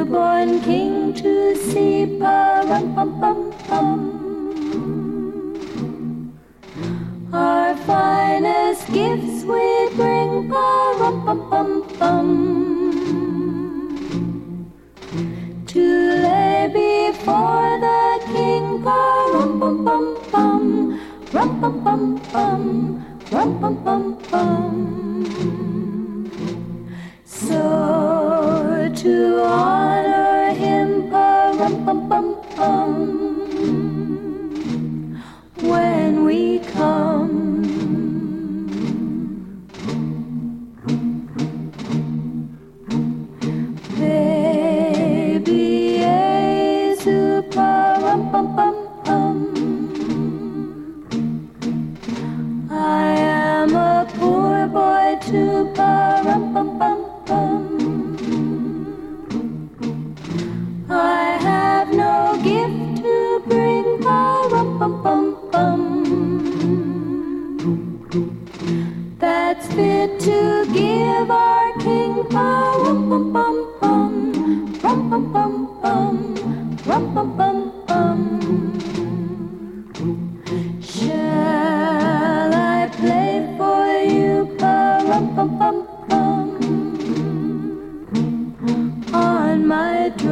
newborn king to see, pa-rum-pum-pum-pum. Our finest gifts we bring, pa-rum-pum-pum-pum, to lay before the king, pa-rum-pum-pum-pum, rum-pum-pum-pum, rum-pum-pum-pum. So to honor him, pa-rum-pum-pum-pum, when we come, baby Yesu, pa-rum-pum-pum-pum. I am a poor boy too, pa-rum-pum-pum-pum. I have no gift to bring, pa-rum-pum-pum-pum, that's fit to give our king, pa-rum-pum-pum-pum, rum-pum-pum-pum, rum-pum-pum-pum. Shall I play for you, pa-rum-pum-pum-pum, on my drum?